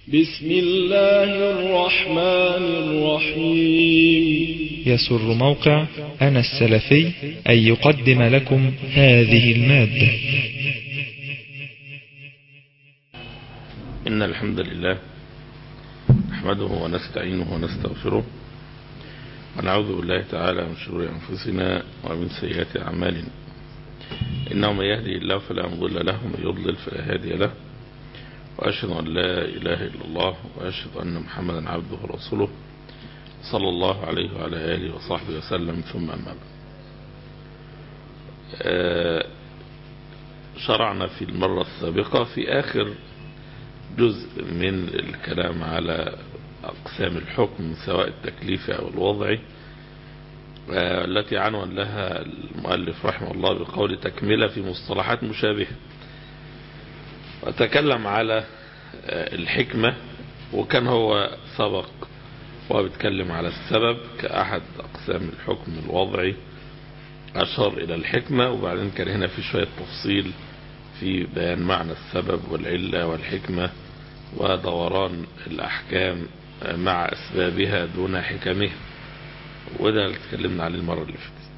بسم الله الرحمن الرحيم. يسر موقع أنا السلفي أن يقدم لكم هذه المادة. إن الحمد لله نحمده ونستعينه ونستغفره ونعوذ بالله تعالى من شرور أنفسنا ومن سيئات أعمالنا. إنه من يهدي الله فلا مضل له ومن يضلل فلا هادي له، وأشهد أن لا إله إلا الله وأشهد أن محمدا عبده ورسوله صلى الله عليه وعلى آله وصحبه وسلم. ثم أما بعد، شرعنا في المرة السابقة في آخر جزء من الكلام على أقسام الحكم سواء التكليفي أو الوضعي، التي عنوان لها المؤلف رحمه الله بقول تكملة في مصطلحات مشابهة، وتكلم على الحكمة، وكان هو سبق وبيتكلم على السبب كأحد أقسام الحكم الوضعي، أشار إلى الحكمة، وبعدين كان هنا في شوية تفصيل في بيان معنى السبب والعلة والحكمة ودوران الأحكام مع أسبابها دون حكمها، وده اللي اتكلمنا عليه المرة اللي فاتت.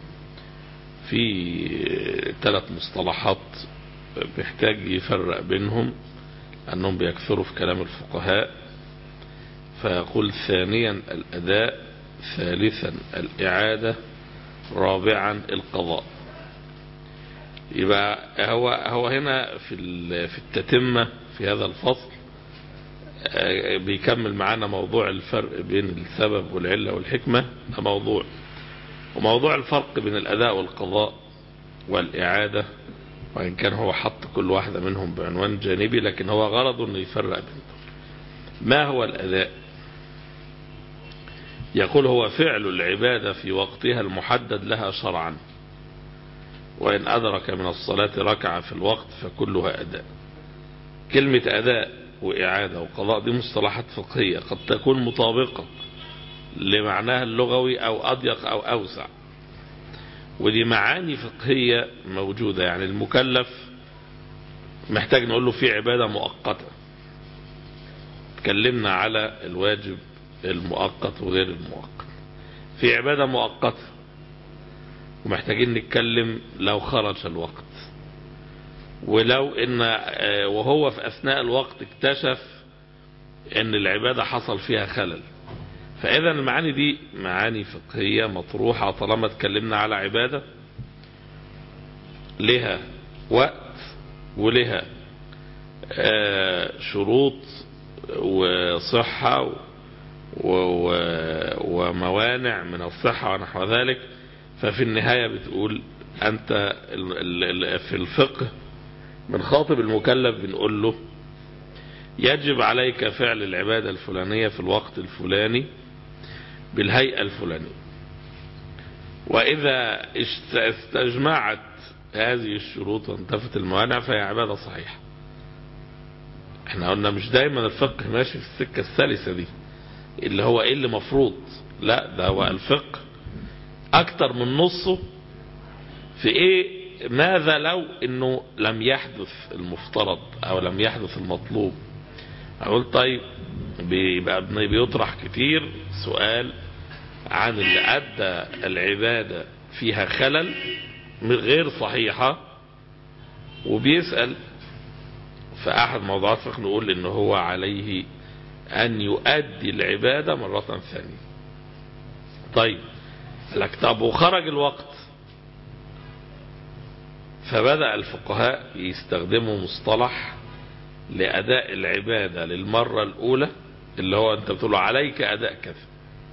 في 3 مصطلحات بيحتاج يفرق بينهم أنهم بيكثروا في كلام الفقهاء، فيقول ثانيا الأداء، ثالثا الإعادة، رابعا القضاء. يبقى هو هنا في التتمة في هذا الفصل بيكمل معانا موضوع الفرق بين السبب والعلة والحكمة، ده موضوع، وموضوع الفرق بين الأداء والقضاء والإعادة، وإن كان هو حط كل واحدة منهم بعنوان جانبي، لكن هو غرضه أنه يفرق بينهم. ما هو الأداء؟ يقول هو فعل العبادة في وقتها المحدد لها شرعا، وإن أدرك من الصلاة ركعة في الوقت فكلها أداء. كلمة أداء وإعادة وقضاء دي مصطلحات فقهية قد تكون مطابقة لمعناها اللغوي أو أضيق أو أوسع، ودي معاني فقهية موجودة. يعني المكلف محتاج نقول له في عبادة مؤقتة، تكلمنا على الواجب المؤقت وغير المؤقت، في عبادة مؤقتة ومحتاجين نتكلم لو خرج الوقت، ولو ان وهو في اثناء الوقت اكتشف ان العبادة حصل فيها خلل. فاذا المعاني دي معاني فقهية مطروحة طالما اتكلمنا على عبادة لها وقت ولها شروط وصحة وموانع من الصحة ونحو ذلك. ففي النهاية بتقول أنت في الفقه من خاطب المكلف بنقول له يجب عليك فعل العبادة الفلانية في الوقت الفلاني بالهيئة الفلانية، وإذا استجمعت هذه الشروط وانتفت الموانع فهي عبادة صحيحة. احنا قلنا مش دايما الفقه ماشي في السكة السلسة دي اللي هو ايه اللي مفروض، لا، ده هو الفقه اكتر من نصه في ايه، ماذا لو انه لم يحدث المفترض او لم يحدث المطلوب. اقول طيب بيبقى بيطرح كتير سؤال عن اللي ادى العبادة فيها خلل غير صحيحة وبيسأل في احد موضوعات فقه، نقول انه هو عليه ان يؤدي العبادة مرة ثانية. طيب لك طب وخرج الوقت، فبدأ الفقهاء يستخدموا مصطلح لأداء العبادة للمرة الأولى، اللي هو أنت بتقول عليك أداء كذا.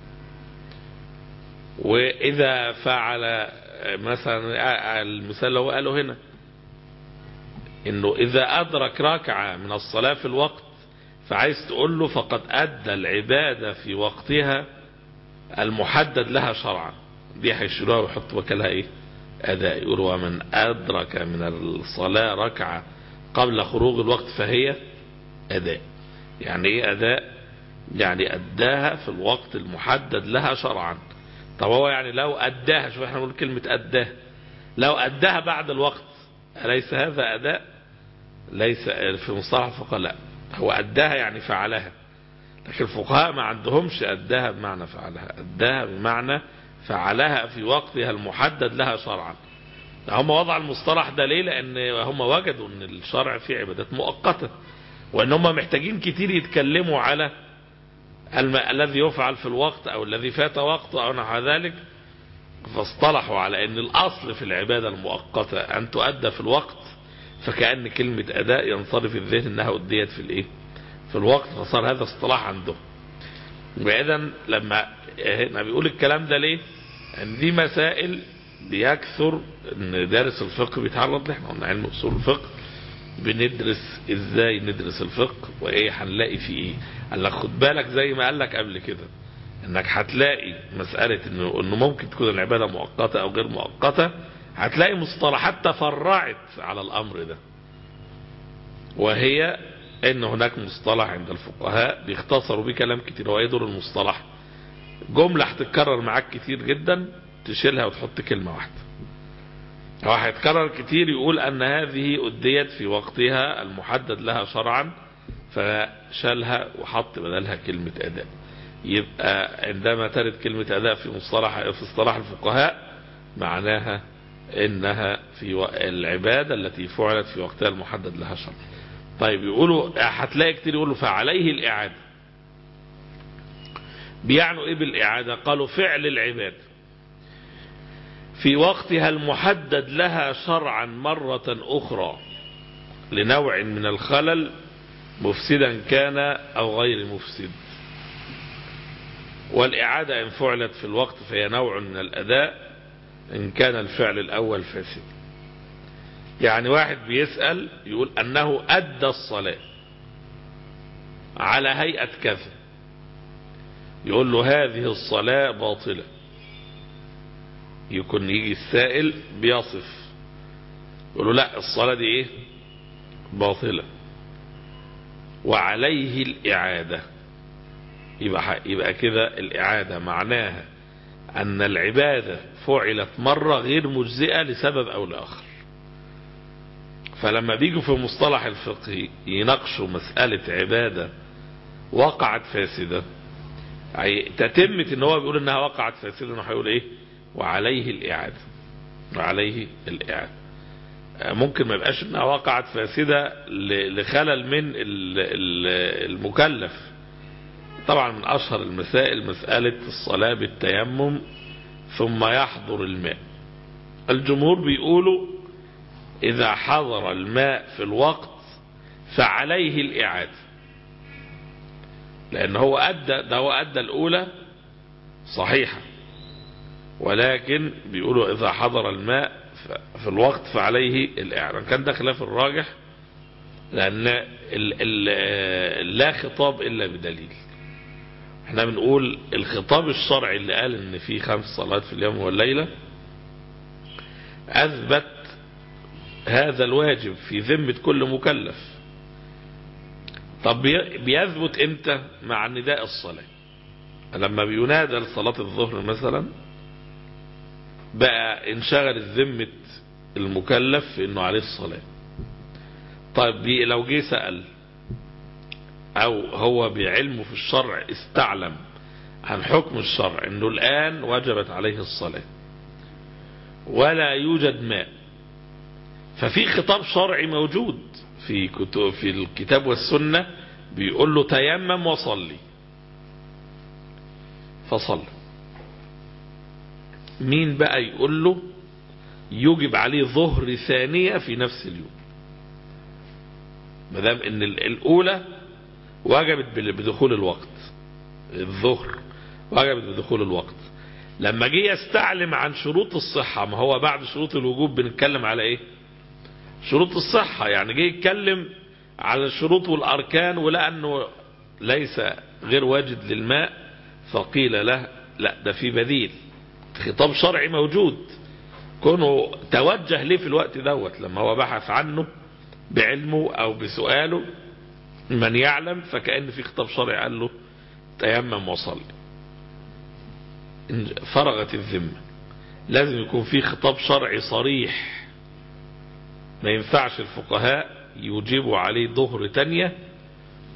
وإذا فعل مثلا المثال اللي هو قاله هنا إنه إذا أدرك ركعة من الصلاة في الوقت، فعايز تقول له فقد أدى العبادة في وقتها المحدد لها شرعا، دي هيشيلوها ويحطوا مكانها إيه؟ أداء. يقول ومن أدرك من الصلاة ركعة قبل خروج الوقت فهي أداء. يعني إيه أداء؟ يعني أداها في الوقت المحدد لها شرعا. طب هو يعني لو أداها، شوف احنا نقول كلمة أداها، لو أداها بعد الوقت أليس هذا أداء؟ ليس في مصطلح الفقهاء، لا، هو أداها يعني فعلها، لكن الفقهاء ما عندهمش أداها بمعنى فعلها، أداها بمعنى فعلها في وقتها المحدد لها شرعا. هم وضع المصطلح ده ليه؟ لأن هم وجدوا أن الشرع فيه عبادات مؤقتة، وأن هم محتاجين كتير يتكلموا على الذي يفعل في الوقت أو الذي فات وقته أو نحو ذلك، فاصطلحوا على أن الأصل في العبادة المؤقتة أن تؤدى في الوقت، فكأن كلمة أداء ينصرف الذهن أنها أديت في الإيه؟ في الوقت، فصار هذا اصطلاح عندهم. وإذن لما هنا بيقول الكلام ده ليه؟ أن دي مسائل بيكثر ان دارس الفقه بيتعرض لها. احنا قلنا علم اصول الفقه بندرس ازاي ندرس الفقه وايه هنلاقي فيه ايه. قال لك خد بالك زي ما قال لك قبل كده انك هتلاقي مسألة انه ممكن تكون العبادة مؤقتة او غير مؤقتة، هتلاقي مصطلحات تفرعت على الامر ده، وهي ان هناك مصطلح عند الفقهاء بيختصروا بيه كلام كتير. هو يدور المصطلح جملة هتتكرر معاك كتير جدا تشيلها وتحط كلمة واحدة، هو هيتكرر كتير يقول ان هذه أديت في وقتها المحدد لها شرعا، فشالها وحط بدلها كلمة أداء. يبقى عندما ترد كلمة أداء في اصطلاح الفقهاء معناها انها في العبادة التي فعلت في وقتها المحدد لها شرعا. طيب يقولوا هتلاقي كتير يقولوا فعليه الإعادة. بيعنوا ايه بالإعادة؟ قالوا فعل العبادة في وقتها المحدد لها شرعا مرة أخرى لنوع من الخلل مفسدا كان أو غير مفسد. والإعادة إن فعلت في الوقت فهي نوع من الأداء إن كان الفعل الأول فاسد. يعني واحد بيسأل يقول أنه أدى الصلاة على هيئة كذا، يقول له هذه الصلاة باطلة. يكون يجي السائل بيصف يقول له لا الصلاة دي ايه؟ باطلة وعليه الإعادة. يبقى كده الإعادة معناها أن العبادة فعلت مرة غير مجزئة لسبب أو لآخر. فلما بيجوا في مصطلح الفقه يناقشوا مسألة عبادة وقعت فاسدة، تتمت ان هو بيقول انها وقعت فاسدة، انه هيقول ايه؟ وعليه الإعادة. وعليه الإعادة ممكن ما يبقاش انها وقعت فاسدة لخلل من المكلف. طبعا من اشهر المسائل مسألة الصلاة بالتيمم ثم يحضر الماء. الجمهور بيقولوا اذا حضر الماء في الوقت فعليه الإعادة، لان هو ادى الاولى صحيحة، ولكن بيقولوا اذا حضر الماء في الوقت فعليه الإعادة. كان ده خلاف الراجح، لان لا خطاب الا بدليل. احنا بنقول الخطاب الشرعي اللي قال ان في 5 صلوات في اليوم والليلة اثبت هذا الواجب في ذمة كل مكلف. طب بيثبت امتى؟ مع نداء الصلاة. لما بينادى لصلاة الظهر مثلا بقى انشغل ذمة المكلف في انه عليه الصلاة. طيب لو جه سأل او هو بعلمه في الشرع استعلم عن حكم الشرع انه الان وجبت عليه الصلاة ولا يوجد ماء، ففي خطاب شرعي موجود في الكتاب والسنة بيقول له تيمم وصلي، فصل. مين بقى يقول له يوجب عليه ظهر ثانية في نفس اليوم؟ مدام ان الاولى وجبت بدخول الوقت، الظهر وجبت بدخول الوقت، لما جه يستعلم عن شروط الصحة، ما هو بعد شروط الوجوب بنتكلم على ايه؟ شروط الصحة. يعني جه يتكلم على الشروط والاركان ولقى انه ليس غير واجد للماء، فقيل له لا ده في بديل. خطاب شرعي موجود، كونه توجه ليه في الوقت دوت لما هو بحث عنه بعلمه او بسؤاله من يعلم، فكأن في خطاب شرعي قال له تيمم وصلي. فرغت الذمة. لازم يكون في خطاب شرعي صريح، ما ينفعش الفقهاء يجيبوا عليه ظهر تانية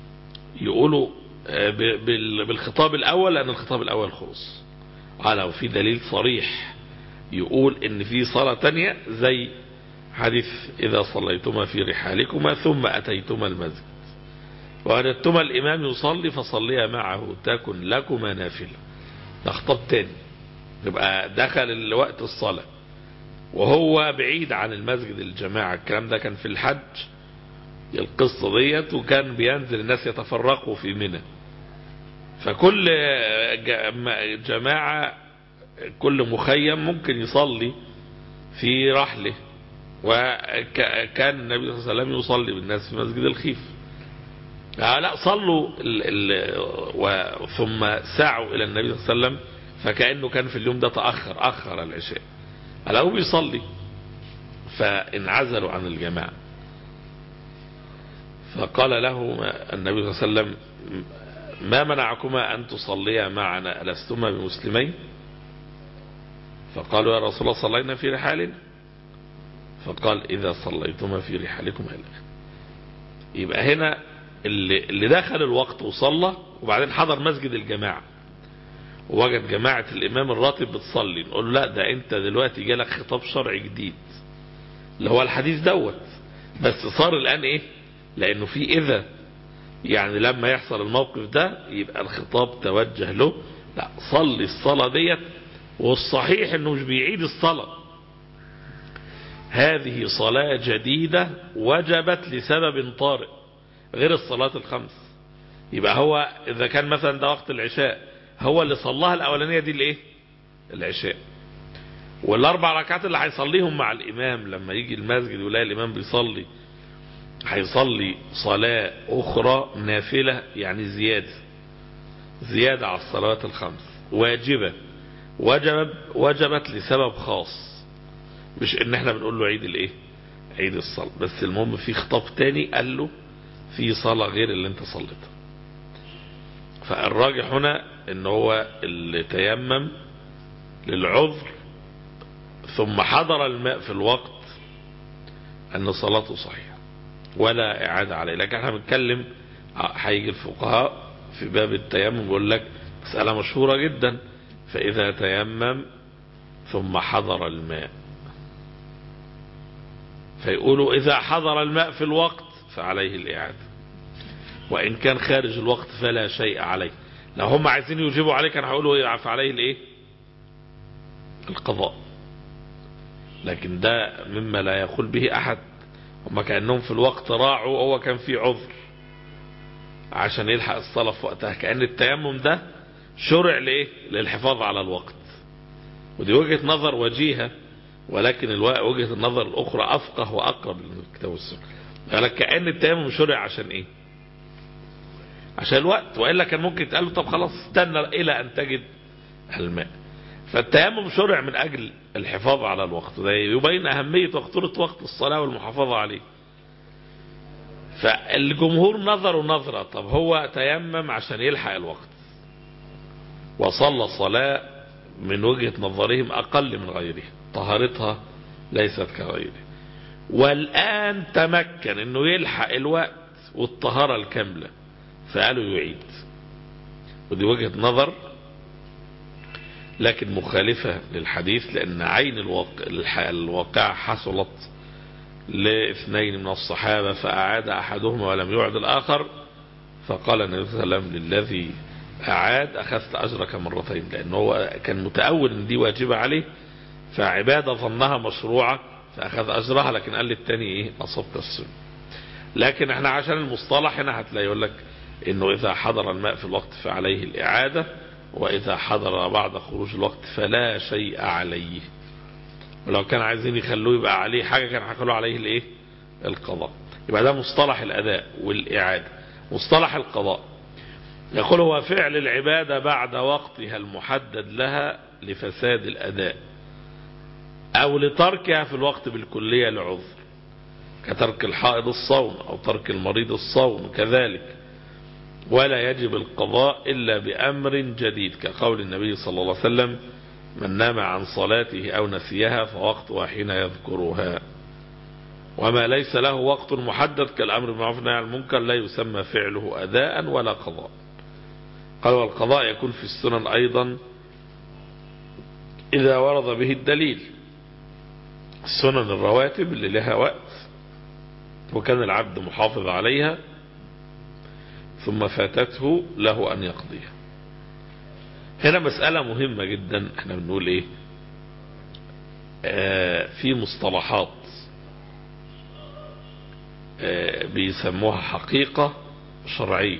يقولوا بالخطاب الأول، لأن الخطاب الأول خلص. لو في دليل صريح يقول ان في صلاة تانية زي حديث إذا صليتما في رحالكما ثم أتيتما المسجد ووجدتما الإمام يصلي فصليا معه تكن لكما نافلة، ده خطاب تاني، يبقى دخل وقت الصلاة وهو بعيد عن المسجد الجماعة. الكلام ده كان في الحج القصة ديت، وكان بينزل الناس يتفرقوا في منى، فكل جماعة كل مخيم ممكن يصلي في رحله، وكان النبي صلى الله عليه وسلم يصلي بالناس في مسجد الخيف. لا صلوا ثم سعوا إلى النبي صلى الله عليه وسلم، فكأنه كان في اليوم ده أخر العشاء، لقوه بيصلي فانعزلوا عن الجماعة، فقال له النبي صلى الله عليه وسلم ما منعكما أن تصليا معنا ألستما بمسلمين؟ فقالوا يا رسول الله صلينا في رحالنا. فقال إذا صليتما في رحالكم يبقى هنا اللي دخل الوقت وصلى وبعدين حضر مسجد الجماعة ووجد جماعة الإمام الراتب بتصلي، نقول له لا، ده أنت دلوقتي جالك خطاب شرعي جديد اللي هو الحديث دوت، بس صار الآن إيه؟ لأنه في إذا يعني لما يحصل الموقف ده يبقى الخطاب توجه له، لا صلي الصلاة ديت. والصحيح انه مش بيعيد الصلاة، هذه صلاة جديدة وجبت لسبب طارئ غير الصلاة الخمس. يبقى هو اذا كان مثلا ده وقت العشاء، هو اللي صلاها الاولانية دي الايه؟ العشاء. والاربع ركعات اللي هيصليهم مع الامام لما يجي المسجد ويلاقي الامام بيصلي، هيصلي صلاة اخرى نافلة، يعني زيادة على الصلوات الخمس، واجبة وجبت لسبب خاص، مش ان احنا بنقول له عيد الايه؟ عيد الصلاة. بس المهم في خطاب تاني قال له في صلاة غير اللي انت صليتها. فالراجح هنا ان هو اللي تيمم للعذر ثم حضر الماء في الوقت ان صلاته صحيحة ولا اعادة عليه. لكن احنا بنتكلم، هيجي الفقهاء في باب التيمم بيقول لك مسألة مشهورة جدا، فإذا تيمم ثم حضر الماء، فيقولوا إذا حضر الماء في الوقت فعليه الإعادة، وإن كان خارج الوقت فلا شيء عليه. لو هم عايزين يجيبوا عليه كان هيقولوا فعليه الإيه؟ القضاء. لكن ده مما لا يقول به أحد، هم كأنهم في الوقت راعوا وهو كان في عذر عشان يلحق الصلاة في وقتها، كأن التيمم ده شرع لإيه؟ للحفاظ على الوقت. ودي وجهة نظر وجيهة، ولكن وجهة النظر الأخرى أفقه وأقرب للكتاب والسنة. قال لك كأن التيمم شرع عشان إيه؟ عشان الوقت، وإلا كان ممكن يتقال له طب خلاص استنى إلى أن تجد الماء. فالتيمم شرع من أجل الحفاظ على الوقت، ده يبين أهمية وخطورة وقت الصلاة والمحافظة عليه. فالجمهور نظروا نظرة، طب هو تيمم عشان يلحق الوقت وصلى صلاة من وجهة نظرهم أقل من غيره، طهارتها ليست كغيره، والآن تمكن أنه يلحق الوقت والطهارة الكاملة، فقالوا يعيد. ودي وجهة نظر لكن مخالفة للحديث، لأن عين الواقع حصلت لاثنين من الصحابة فأعاد أحدهما ولم يعد الآخر، فقال النبي صلى الله عليه وسلم للذي أعاد أخذت أجرك مرتين، لأنه هو كان متأول أن دي واجبة عليه، فعبادة ظنها مشروعة فأخذ أجرها، لكن قال للتاني إيه؟ أصبت السنة. لكن احنا عشان المصطلح هنا هتلاقي يقول لك إنه إذا حضر الماء في الوقت فعليه الإعادة، وإذا حضر بعد خروج الوقت فلا شيء عليه. ولو كان عايزين يخلوه يبقى عليه حاجة كان هيخلوه عليه الإيه؟ القضاء. يبقى ده مصطلح الأداء والإعادة. مصطلح القضاء يقول هو فعل العبادة بعد وقتها المحدد لها لفساد الأداء أو لتركها في الوقت بالكلية لعذر، كترك الحائض الصوم أو ترك المريض الصوم كذلك، ولا يجب القضاء إلا بأمر جديد، كقول النبي صلى الله عليه وسلم من نام عن صلاته أو نسيها فوقتها حين يذكرها. وما ليس له وقت محدد كالأمر بالمعروف والنهي عن المنكر لا يسمى فعله أداء ولا قضاء. قال والقضاء يكون في السنن أيضا إذا ورد به الدليل. السنن الرواتب اللي لها وقت وكان العبد محافظ عليها ثم فاتته له أن يقضيها. هنا مسألة مهمة جدا. احنا بنقول ايه؟ في مصطلحات بيسموها حقيقة شرعية.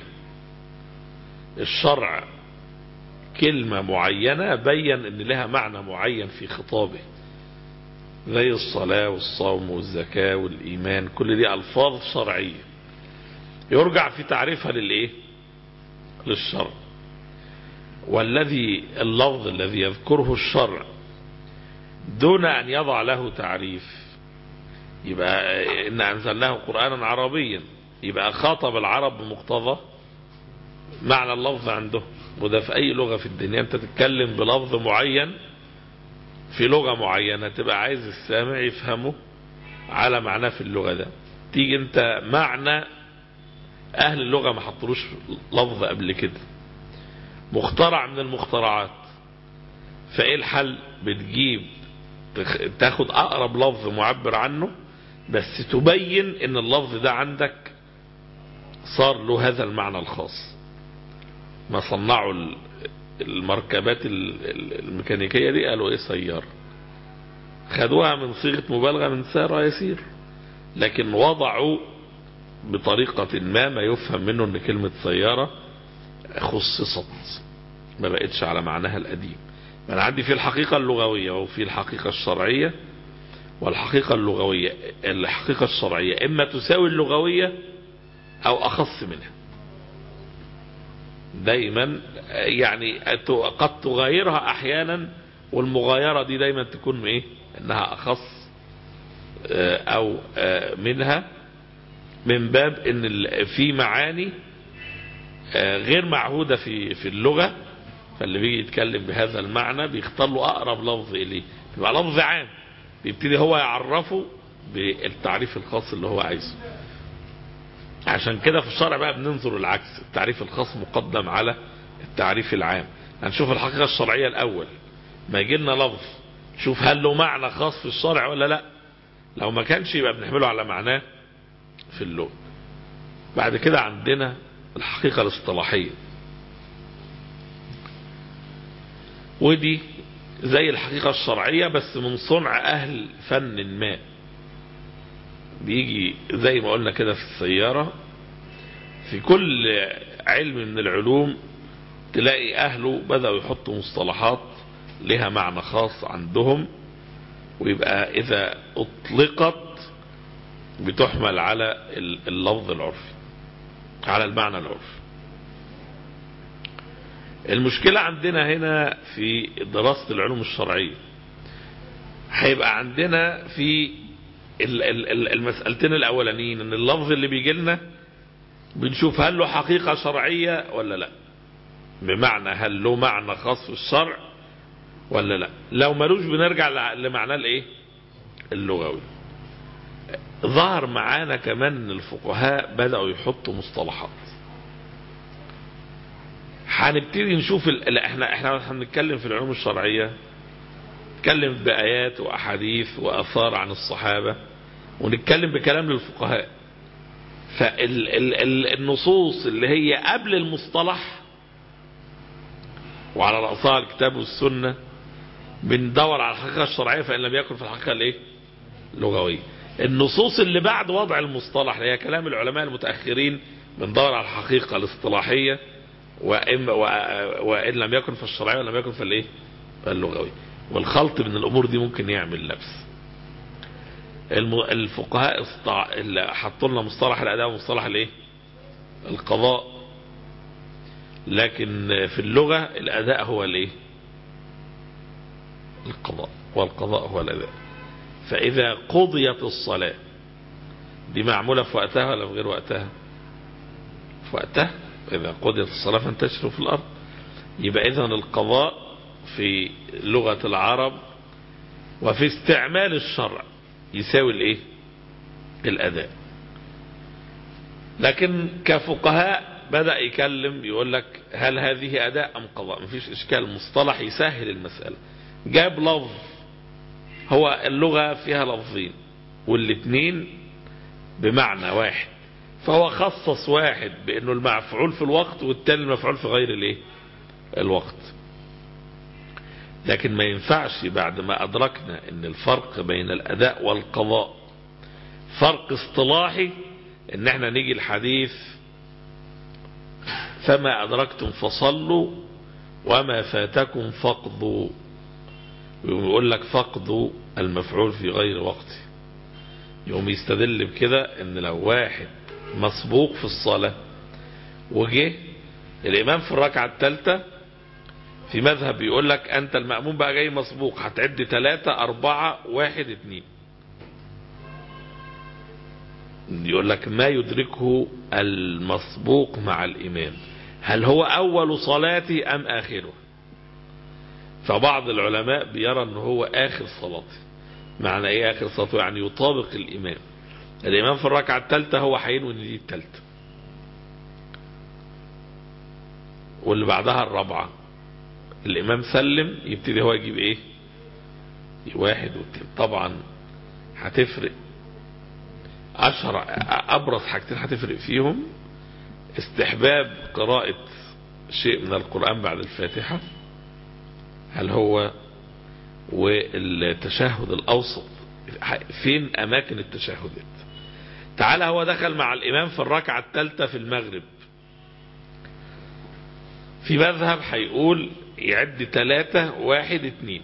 الشرع كلمة معينة بين ان لها معنى معين في خطابه، زي الصلاة والصوم والزكاة والإيمان، كل دي ألفاظ شرعية يرجع في تعريفها للإيه؟ للشرع. والذي اللفظ الذي يذكره الشرع دون أن يضع له تعريف، يبقى إن أنزلناه قرآنا عربيا، يبقى خاطب العرب بمقتضى معنى اللفظ عنده. وده في أي لغة في الدنيا أنت تتكلم بلفظ معين في لغة معينة تبقى عايز السامع يفهمه على معناه في اللغة ده. تيجي انت معنى اهل اللغة ما حطلوش لفظ قبل كده، مخترع من المخترعات، فايه الحل؟ بتجيب تاخد اقرب لفظ معبر عنه بس تبين ان اللفظ ده عندك صار له هذا المعنى الخاص. ما صنعوا المركبات الميكانيكية دي قالوا ايه؟ سيارة. خدوها من صيغة مبالغة من سار يسير، لكن وضعوا بطريقة ما يفهم منه ان كلمة سيارة خصصت، ما بقتش على معناها القديم. انا عندي في الحقيقة اللغوية وفي الحقيقة الشرعية. والحقيقة اللغوية الحقيقة الشرعية اما تساوي اللغوية او اخص منها دايما، يعني قد تغايرها احيانا، والمغايرة دي دايما تكون ايه؟ انها اخص او منها، من باب ان في معاني غير معهودة في اللغة، فاللي بيجي يتكلم بهذا المعنى بيختار له اقرب لفظ اليه، بيبقى لفظ عام بيبتدي هو يعرفه بالتعريف الخاص اللي هو عايزه. عشان كده في الشرع بقى بننظر العكس، التعريف الخاص مقدم على التعريف العام. هنشوف الحقيقة الشرعية الأول، ما يجي لنا لفظ شوف هل له معنى خاص في الشرع ولا لا. لو ما كانش يبقى بنحمله على معناه في اللغة. بعد كده عندنا الحقيقة الاصطلاحية، ودي زي الحقيقة الشرعية بس من صنع أهل فن ما. بيجي زي ما قلنا كده في السيارة، في كل علم من العلوم تلاقي أهله بدأوا يحطوا مصطلحات لها معنى خاص عندهم، ويبقى إذا أطلقت بتحمل على اللفظ العرفي، على المعنى العرفي. المشكلة عندنا هنا في دراسة العلوم الشرعية هيبقى عندنا في المسألتين الأولانيين، ان اللفظ اللي بيجي لنا بنشوف هل له حقيقة شرعية ولا لا، بمعنى هل له معنى خاص في الشرع ولا لا. لو ملوش بنرجع لمعناه الايه؟ اللغوي. ظهر معانا كمان ان الفقهاء بدأوا يحطوا مصطلحات. هنبتدي نشوف احنا هنتكلم في العلوم الشرعية، نتكلم بآيات وأحاديث وآثار عن الصحابة، ونتكلم بكلام للفقهاء. فالنصوص اللي هي قبل المصطلح وعلى رأسها الكتاب والسنة بندور على الحقيقة الشرعية، فإن لم يكن في الحقيقة الايه؟ اللغوية. النصوص اللي بعد وضع المصطلح اللي هي كلام العلماء المتأخرين بندور على الحقيقة الاصطلاحية، وإن لم يكن في الشرعية ولم يكن في الايه؟ اللغوي. والخلط من الأمور دي ممكن يعمل لبس. الفقهاء اللي حطوا لنا مصطلح الأداء ومصطلح الايه؟ القضاء. لكن في اللغة الأداء هو الايه؟ القضاء، والقضاء هو الأداء. فإذا قضيت الصلاة دي معمولة في وقتها ولا في غير وقتها؟ في وقتها. إذا قضيت الصلاة فانتشروا في الأرض. يبقى إذن القضاء في لغة العرب وفي استعمال الشرع يساوي الايه؟ الأداء. لكن كفقهاء بدأ يكلم يقول لك هل هذه أداء أم قضاء؟ مفيش إشكال، مصطلح يسهل المسألة. جاب لفظ، هو اللغة فيها لفظين والاثنين بمعنى واحد، فهو خصص واحد بأنه المفعول في الوقت والتاني المفعول في غير الايه الوقت. لكن ما ينفعش بعد ما أدركنا أن الفرق بين الأداء والقضاء فرق اصطلاحي ان احنا نيجي الحديث فما أدركتم فصلوا وما فاتكم فاقضوا، ويقول لك فاقضوا المفعول في غير وقته. يوم يستدل بكده ان لو واحد مسبوق في الصلاة وجه الإمام في الركعة الثالثة، في مذهب يقول لك أنت المأموم بقى جاي مسبوق، هتعد 3 4 1 2، يقول لك ما يدركه المسبوق مع الإمام هل هو أول صلاتي أم آخره. فبعض العلماء بيرى أنه هو آخر صلاتي. معنى إيه آخر صلاته؟ يعني يطابق الإمام. الإمام في الركعة الثالثة هو هينوي ان دي الثالثة، واللي بعدها الرابعة. الإمام سلم يبتدي هو يجيب إيه 1 و2. طبعا هتفرق أبرز حاجتين هتفرق فيهم استحباب قراءة شيء من القرآن بعد الفاتحة، هل هو والتشهد الأوسط فين أماكن التشهدات. تعالى هو دخل مع الإمام في الركعة الثالثة في المغرب، في مذهب هيقول يعد 3 1 2،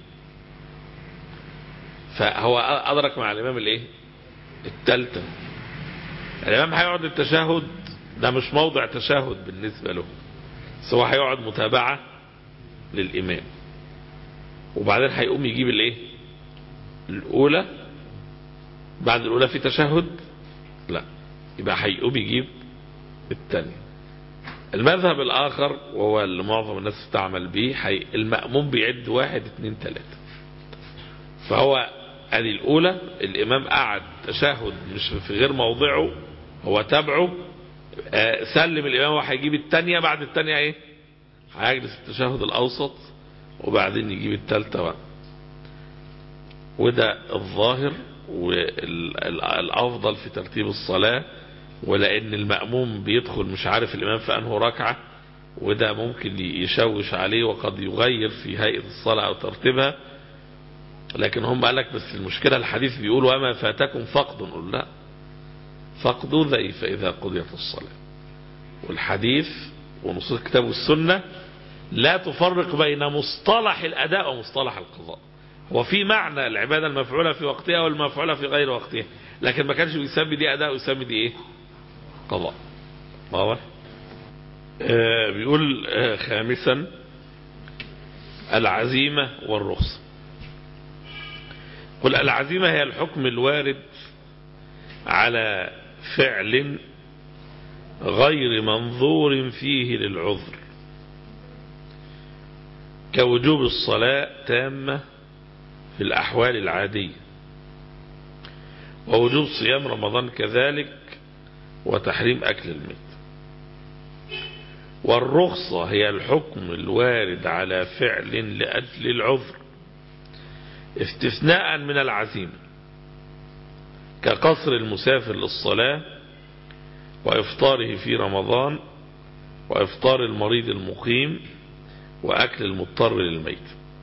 فهو أدرك مع الإمام الايه الثالثة. الإمام هيقعد التشهد ده مش موضع تشهد بالنسبة له، بس هو هيقعد متابعة للإمام، وبعدين هيقوم يجيب الايه الأولى. بعد الأولى في تشهد؟ لا، يبقى هيقوم يجيب الثانية. المذهب الآخر وهو اللي معظم الناس استعمل به، المأموم بيعد 1 2 3، فهو ادي الأولى الإمام قعد تشهد مش في غير موضعه، هو تابعه سلم الإمام وهيجيب الثانية. بعد الثانية ايه هيجلس التشهد الأوسط وبعدين يجيب الثالثة بقى. وده الظاهر والأفضل في ترتيب الصلاة، ولأن المأموم بيدخل مش عارف الإمام في أنه ركعة، وده ممكن يشوش عليه وقد يغير في هيئة الصلاة أو ترتيبها. لكن هم قال لك بس المشكلة الحديث بيقول وما فاتكم فقدوا، نقول لا، فقدوا ذي فإذا قضيت الصلاة. والحديث ونصوص الكتاب والسنة لا تفرق بين مصطلح الأداء ومصطلح القضاء. هو في معنى العبادة المفعولة في وقتها والمفعولة في غير وقتها، لكن ما كانش بيسمي دي أداء ويسمي دي إيه قضاء. واضح؟ بيقول خامسا العزيمة والرخصة. قل العزيمة هي الحكم الوارد على فعل غير منظور فيه للعذر، كوجوب الصلاة تامة في الأحوال العادية، ووجوب صيام رمضان كذلك، وتحريم أكل الميت. والرخصة هي الحكم الوارد على فعل لأجل العذر استثناء من العزيمة، كقصر المسافر للصلاة، وإفطاره في رمضان، وإفطار المريض المقيم، وأكل المضطر للميت.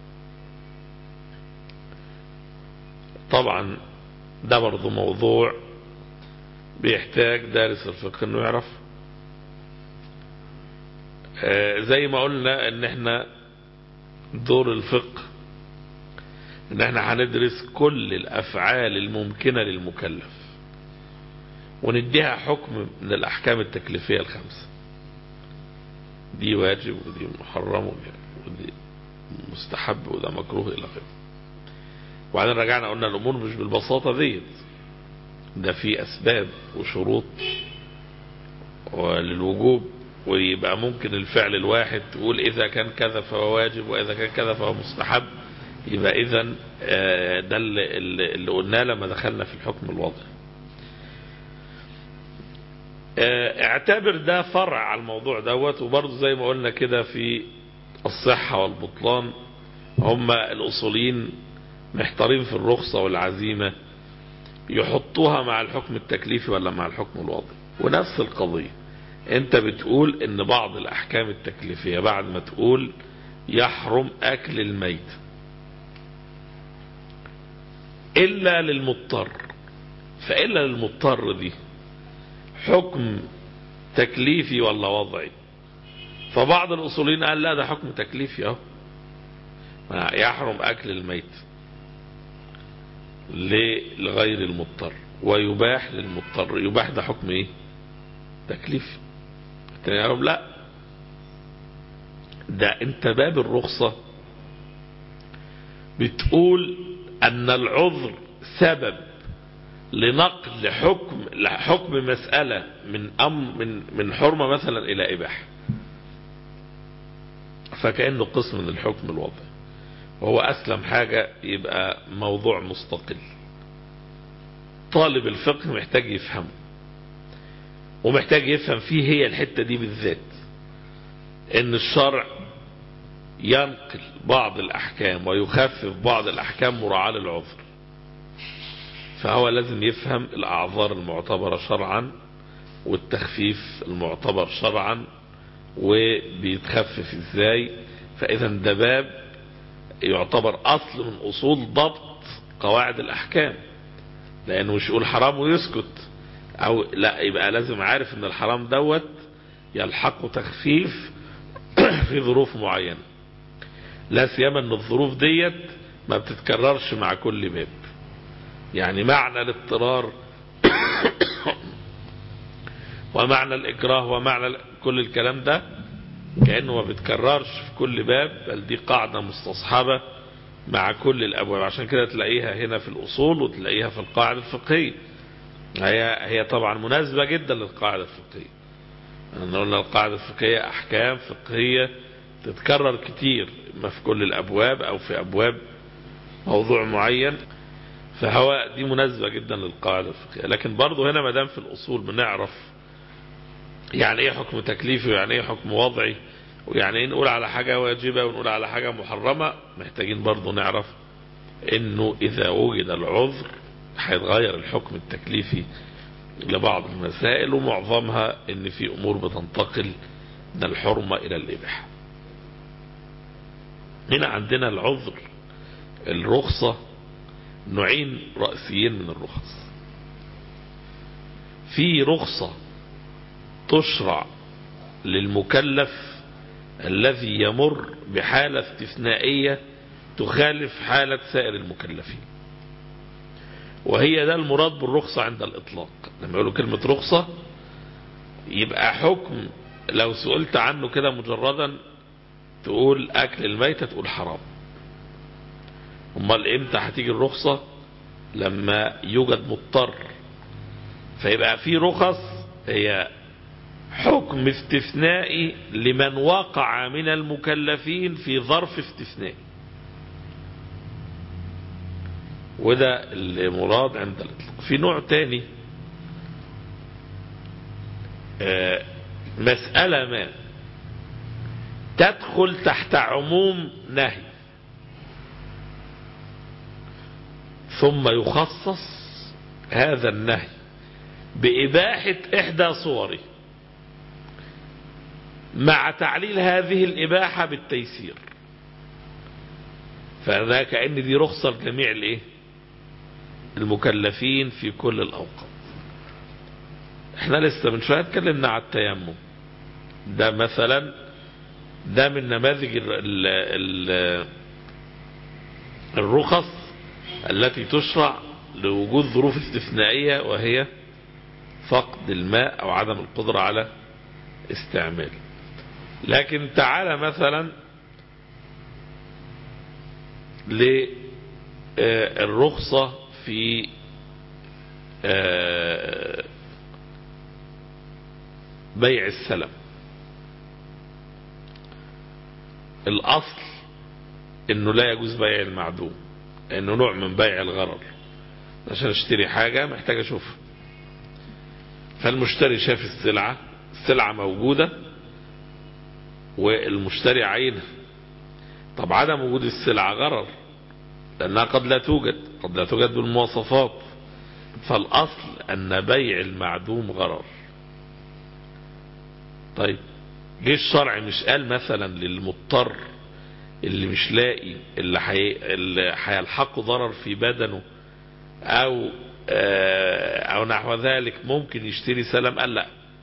طبعا ده برضو موضوع بيحتاج دارس الفقه انه يعرف. زي ما قلنا ان احنا دور الفقه ان احنا هندرس كل الافعال الممكنة للمكلف ونديها حكم من الاحكام التكليفية الخمسة، دي واجب ودي محرم ودي مستحب وده مكروه الى اخره. وبعدين رجعنا قلنا الامور مش بالبساطة ديت، ده في اسباب وشروط للوجوب، ويبقى ممكن الفعل الواحد تقول اذا كان كذا فهو واجب واذا كان كذا فهو مستحب. يبقى اذا ده اللي قلناه لما دخلنا في الحكم الوضعي. اعتبر ده فرع على الموضوع دوت. وبرضه زي ما قلنا كده في الصحة والبطلان، هم الأصوليين محتارين في الرخصة والعزيمة، يحطوها مع الحكم التكليفي ولا مع الحكم الوضعي. ونفس القضية، انت بتقول ان بعض الأحكام التكليفية بعد ما تقول يحرم أكل الميت إلا للمضطر، فإلا للمضطر دي حكم تكليفي ولا وضعي؟ فبعض الأصوليين قال لا، ده حكم تكليفي اهو، يحرم أكل الميت لغير المضطر ويباح للمضطر. يباح ده حكم ايه؟ تكليفي. يقول لا، ده انت باب الرخصة بتقول ان العذر سبب لنقل حكم مسألة من حرمة مثلا الى اباحة، فكأنه قسم من الحكم الوضعي، وهو اسلم حاجة يبقى موضوع مستقل طالب الفقه محتاج يفهمه، ومحتاج يفهم فيه هي الحتة دي بالذات، ان الشرع ينقل بعض الاحكام ويخفف بعض الاحكام مراعاة للعذر. فهو لازم يفهم الاعذار المعتبرة شرعا والتخفيف المعتبر شرعا وبيتخفف ازاي. فاذا ده باب يعتبر اصل من اصول ضبط قواعد الاحكام، لانه مش يقول حرام ويسكت، او لا، يبقى لازم عارف ان الحرام دوت يلحقه تخفيف في ظروف معينة، لا سيما ان الظروف ديت ما بتتكررش مع كل باب. يعني معنى الاضطرار ومعنى الاكراه ومعنى كل الكلام ده كأنه ما بتكررش في كل باب، بل دي قاعدة مستصحبة مع كل الابواب. عشان كده تلاقيها هنا في الاصول وتلاقيها في القاعدة الفقهية. هي طبعا مناسبة جدا للقاعدة الفقهية. قلنا القاعدة الفقهية احكام فقهية تتكرر كتير، اما في كل الابواب او في ابواب موضوع معين، فهو دي مناسبة جدا للقاعدة الفقهية. لكن برضو هنا مدام في الاصول بنعرف يعني ايه حكم تكليفي ويعني ايه حكم وضعي، ويعني ايه نقول على حاجة واجبة ونقول على حاجة محرمة، محتاجين برضو نعرف انه اذا وجد العذر هيتغير الحكم التكليفي لبعض المسائل، ومعظمها ان في امور بتنتقل من الحرمة الى الاباحة. هنا عندنا العذر الرخصة نوعين رئيسيين من الرخص. في رخصة تشرع للمكلف الذي يمر بحالة استثنائية تخالف حالة سائر المكلفين، وهي ده المراد بالرخصة عند الإطلاق. لما يقولوا كلمة رخصة يبقى حكم لو سئلت عنه كده مجردا تقول أكل الميتة تقول حرام. امال امتى هتيجي الرخصة؟ لما يوجد مضطر. فيبقى في رخص هي حكم استثنائي لمن وقع من المكلفين في ظرف استثنائي، وده المراد عند الإطلاق. في نوع تاني، مسألة ما تدخل تحت عموم نهي ثم يخصص هذا النهي بإباحة إحدى صوره مع تعليل هذه الإباحة بالتيسير، فده كأن دي رخصة لجميع الايه المكلفين في كل الأوقات. احنا لسه من شوية اتكلمنا على التيمم، ده مثلا ده من نماذج الرخص التي تشرع لوجود ظروف استثنائية، وهي فقد الماء أو عدم القدرة على استعماله. لكن تعالى مثلا للرخصة في بيع السلم. الأصل انه لا يجوز بيع المعدوم، انه نوع من بيع الغرر. عشان اشتري حاجة محتاج اشوفها، فالمشتري شاف السلعة موجودة والمشتري عينها. طب عدم وجود السلعة غرر، لأنها قد لا توجد بالمواصفات. فالأصل أن بيع المعدوم غرر. طيب جه الشرع مش قال مثلا للمضطر اللي مش لاقي اللي هيلحقه ضرر في بدنه أو نحو ذلك ممكن يشتري سلم؟ قال لا،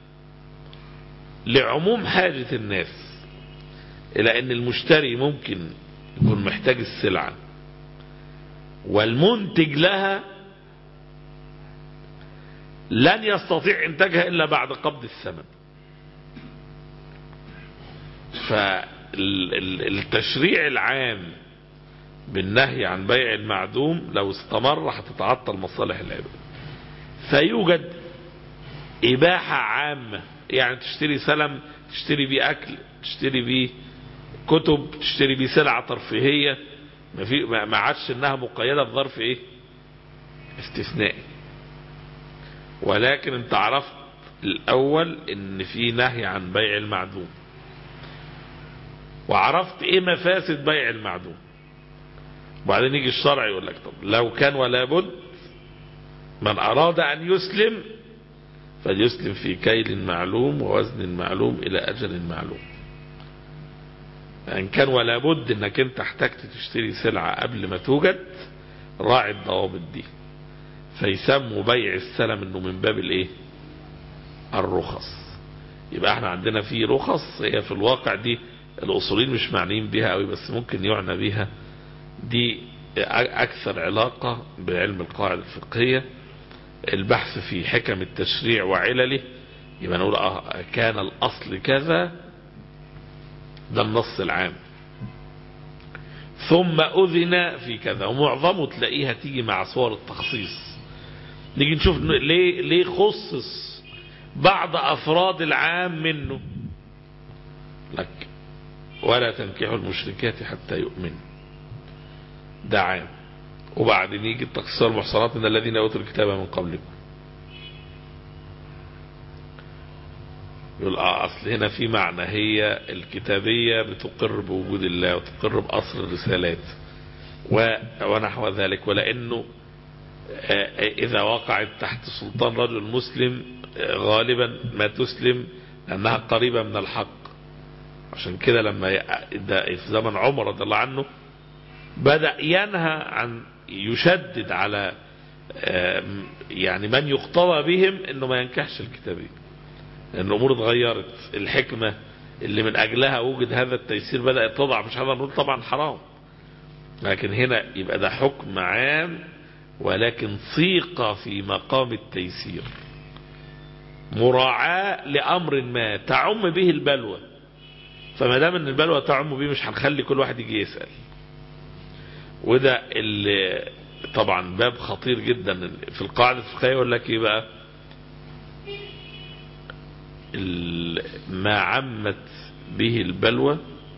لعموم حاجة الناس إلى أن المشتري ممكن يكون محتاج السلعة والمنتج لها لن يستطيع إنتاجها إلا بعد قبض الثمن. فالتشريع العام بالنهي عن بيع المعدوم لو استمر هتتعطل مصالح العباد. فيوجد إباحة عامة، يعني تشتري سلم، تشتري بيه أكل، تشتري بيه كتب، تشتري بيه سلعة ترفيهية، ما عادش انها مقيدة بظرف ايه استثنائي. ولكن انت عرفت الاول ان في نهي عن بيع المعدوم، وعرفت ايه مفاسد بيع المعدوم، وبعدين يجي الشرع يقول لك طب لو كان ولا بد من اراد ان يسلم فليسلم في كيل معلوم ووزن معلوم الى اجل معلوم. ان كان ولا بد انك انت احتجت تشتري سلعة قبل ما توجد، راعي الضوابط دي. فيسموا بيع السلم انه من باب الايه الرخص. يبقى احنا عندنا في رخص هي في الواقع دي الاصوليين مش معنيين بها قوي، بس ممكن يعنى بها دي اكثر علاقة بعلم القواعد الفقهية، البحث في حكم التشريع وعلله. يبقى نقول كان الاصل كذا، ده النص العام، ثم اذن في كذا، ومعظمه تلاقيها تيجي مع صور التخصيص. نيجي نشوف ليه خصص بعض افراد العام منه لك ولا تنكحوا المشركات حتى يؤمنوا، ده عام. وبعدين يجي التخصيص المحصنات من الذين اوتوا الكتاب من قبلكم، يقول اصل هنا في معنى، هي الكتابية بتقر بوجود الله وتقر بأصل الرسالات ونحو ذلك، ولانه اذا وقعت تحت سلطان رجل مسلم غالبا ما تسلم لانها قريبة من الحق. عشان كده لما في زمن عمر رضي الله عنه بدأ ينهى عن يشدد على يعني من يقتضى بهم انه ما ينكحش الكتابية، لأن الأمور اتغيرت. الحكمة اللي من أجلها وجد هذا التيسير بدأت تضع، مش هذا نقول طبعا حرام، لكن هنا يبقى ده حكم عام ولكن صيغة في مقام التيسير، مراعاة لأمر ما تعم به البلوى. فما دام ان البلوى تعم به مش هنخلي كل واحد يجي يسأل. وده اللي طبعا باب خطير جدا في القاعدة الفقهية. يقول لك ايه بقى؟ ما عمت به البلوى،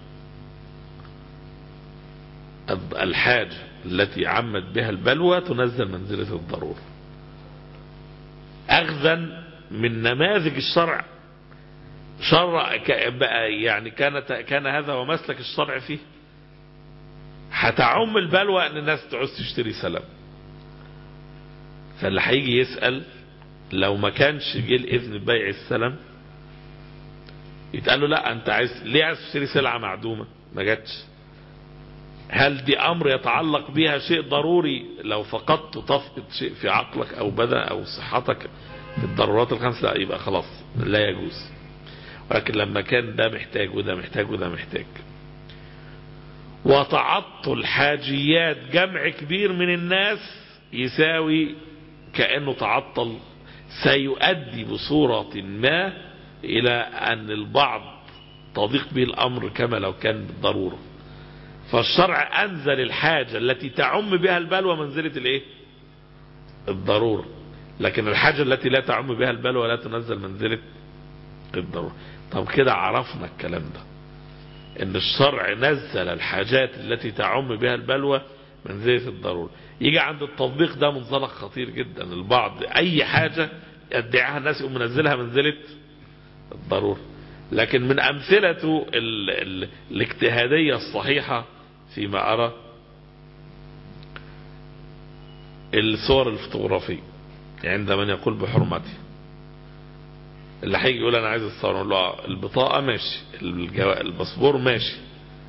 الحاجة التي عمت بها البلوى تنزل منزلة الضرورة، أخذا من نماذج الشرع. يعني كان هذا ومسلك الشرع فيه. هتعم البلوى ان الناس تعوز تشتري سلام، فاللي هيجي يسأل لو ما كانش جه الإذن ببيع السلم يتقال له لا، انت ليه عايز تشتري سلعة معدومة ما جاتش؟ هل دي امر يتعلق بها شيء ضروري لو فقدت تفقد شيء في عقلك او بدن او صحتك في الضرورات الخمسة يبقى خلاص لا يجوز. ولكن لما كان ده محتاج وده محتاج وده محتاج، وتعطل حاجيات جمع كبير من الناس يساوي كأنه تعطل سيؤدي بصورة ما إلى أن البعض تضيق به الأمر كما لو كان بالضرورة. فالشرع أنزل الحاجة التي تعم بها البلوى منزلة الإيه؟ الضرورة. لكن الحاجة التي لا تعم بها البلوى لا تنزل منزلة الضرورة. طب كده عرفنا الكلام ده، ان الشرع نزل الحاجات التي تعم بها البلوى منزلة الضرورة. يجي عند التطبيق ده منزلق خطير جدا. البعض اي حاجة يدعيها الناس يقوم منزلها منزلة الضرورة. لكن من أمثلته الاجتهادية الصحيحة فيما أرى الصور الفوتوغرافية عند من يقول بحرمته. اللي هيجي يقول أنا عايز الصور، نقول له البطاقة ماشي، الباسبور ماشي،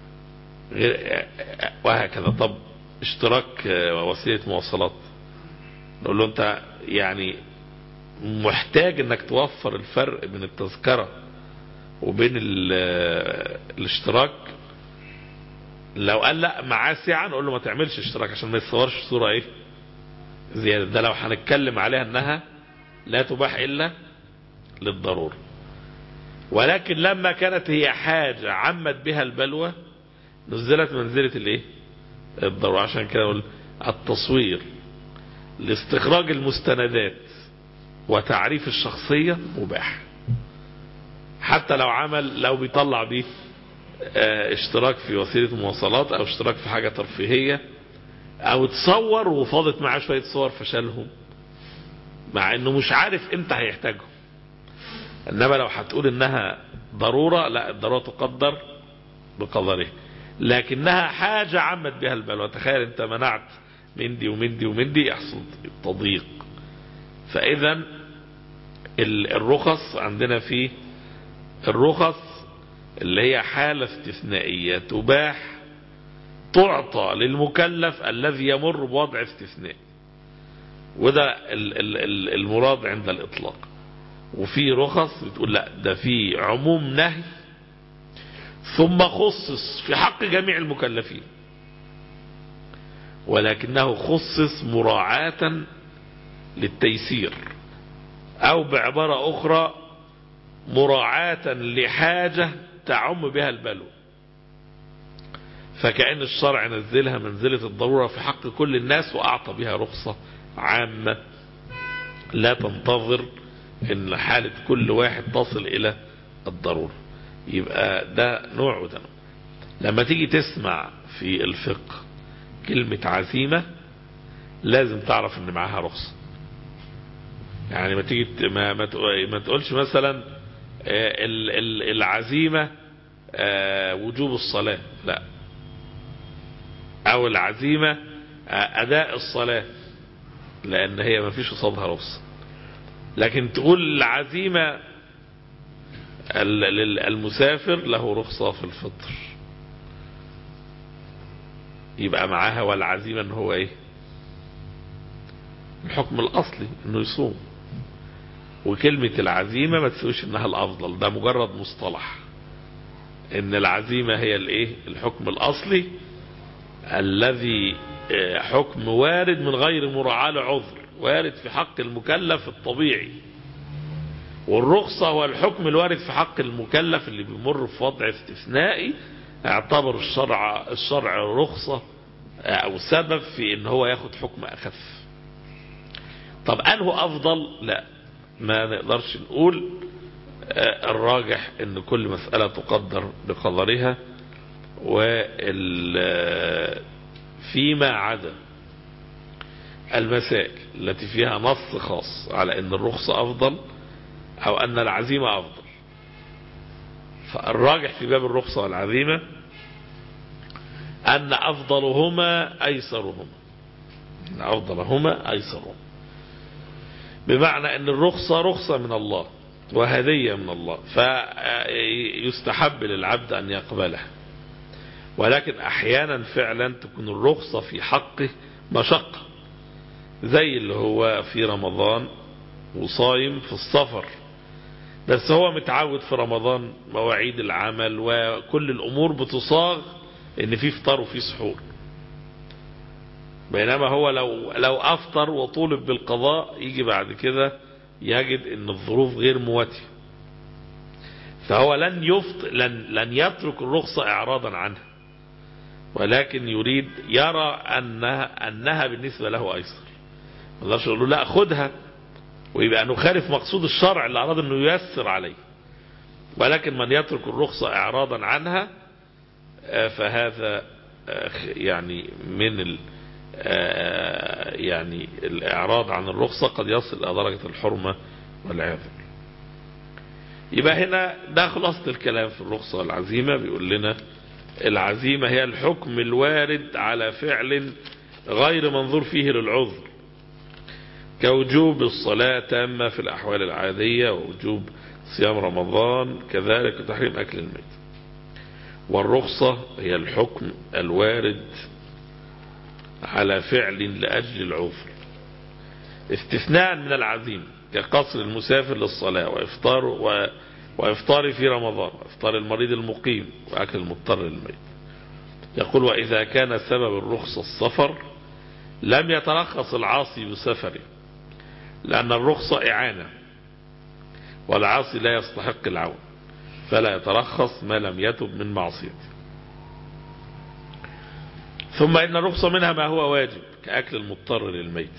وهكذا. طب اشتراك وسيلة مواصلات، نقول له أنت يعني محتاج انك توفر الفرق بين التذكرة وبين الاشتراك. لو قال لا معاه سعة، نقول له ما تعملش اشتراك عشان ما يتصورش صورة ايه زيادة. ده لو هنتكلم عليها انها لا تباح الا للضرورة. ولكن لما كانت هي حاجة عمت بها البلوى نزلت منزلة الايه الضرورة. عشان كده اقول التصوير لاستخراج المستندات وتعريف الشخصية مباح، حتى لو بيطلع بيه اشتراك في وسيلة مواصلات او اشتراك في حاجة ترفيهية، او تصور وفاضت معاه شوية صور فشلهم مع انه مش عارف امتى هيحتاجهم. انما لو هتقول انها ضرورة، لا، الضرورة تقدر بقدره، لكنها حاجة عمت بها البلوى. تخيل انت منعت من دي ومن دي ومن دي، يحصل تضييق. فاذا الرخص عندنا فيه الرخص اللي هي حالة استثنائية تباح تعطى للمكلف الذي يمر بوضع استثناء، وده المراد عند الإطلاق. وفي رخص بتقول لا، ده في عموم نهي ثم خصص في حق جميع المكلفين، ولكنه خصص مراعاة للتيسير، او بعبارة اخرى مراعاة لحاجة تعم بها البلوى. فكأن الشرع نزلها منزلة الضرورة في حق كل الناس وأعطى بها رخصة عامة لا تنتظر ان حالة كل واحد تصل الى الضرورة. يبقى ده نوع وده نوع. لما تيجي تسمع في الفقه كلمة عزيمة لازم تعرف ان معاها رخصة. يعني ما تيجي ما تقولش مثلا العزيمة وجوب الصلاة، لا، او العزيمة اداء الصلاة، لان هي ما فيش قصادها رخصة. لكن تقول العزيمة المسافر له رخصة في الفطر، يبقى معاها والعزيمة ان هو ايه الحكم الاصلي انه يصوم. وكلمة العزيمة ما تسويش انها الافضل، ده مجرد مصطلح. ان العزيمة هي الايه الحكم الاصلي الذي حكم وارد من غير مراعاة لعذر، وارد في حق المكلف الطبيعي. والرخصة هو الحكم الوارد في حق المكلف اللي بيمر في وضع استثنائي اعتبر الشرع رخصة او سبب في ان هو ياخد حكم اخف. طب انه افضل؟ لا، ما نقدرش نقول. الراجح ان كل مسألة تقدر بقدرها، فيما عدا المسائل التي فيها نص خاص على ان الرخصة افضل او ان العزيمة افضل، فالراجح في باب الرخصة والعزيمة ان افضلهما ايسرهما، بمعنى ان الرخصة رخصة من الله وهدية من الله، فيستحب للعبد ان يقبلها. ولكن احيانا فعلا تكون الرخصة في حقه مشقة، زي اللي هو في رمضان وصايم في السفر، بس هو متعود في رمضان مواعيد العمل وكل الامور بتصاغ ان في فطار وفي سحور، بينما هو لو افطر وطولب بالقضاء يجي بعد كده يجد ان الظروف غير مواتية، فهو لن يترك الرخصة اعراضا عنها، ولكن يرى انها بالنسبة له ايسر. ما نقدرش نقول له لا خدها ويبقى نخالف مقصود الشرع اللي اراد انه ييسر عليه. ولكن من يترك الرخصة اعراضا عنها فهذا يعني من يعني الاعراض عن الرخصة قد يصل الى درجة الحرمة والعياذ بالله. يبقى هنا ده خلاصة الكلام في الرخصة والعزيمة. بيقول لنا العزيمة هي الحكم الوارد على فعل غير منظور فيه للعذر، كوجوب الصلاة تامة في الأحوال العادية، ووجوب صيام رمضان، كذلك تحريم أكل الميت. والرخصة هي الحكم الوارد على فعل لأجل العذر استثناء من العزيمة، كقصر المسافر للصلاة وإفطار في رمضان، وإفطار المريض المقيم، وأكل المضطر للميت. يقول: وإذا كان سبب الرخصة السفر لم يترخص العاصي بسفره، لأن الرخصة إعانة والعاصي لا يستحق العون، فلا يترخص ما لم يتب من معصيته. ثم إن الرخصة منها ما هو واجب، كأكل المضطر للميت.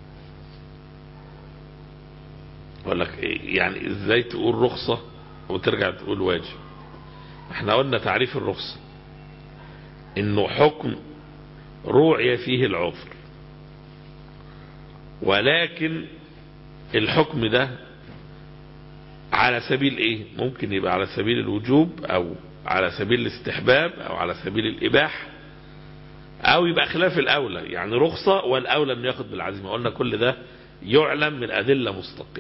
أقول لك يعني إزاي تقول رخصة وترجع تقول واجب؟ احنا قلنا تعريف الرخصة إنه حكم روعي فيه العذر، ولكن الحكم ده على سبيل ايه؟ ممكن يبقى على سبيل الوجوب، او على سبيل الاستحباب، او على سبيل الاباحة، او يبقى خلاف الاولى، يعني رخصة والاولى انه ياخد بالعزيمة. قلنا كل ده يعلم من ادلة مستقلة.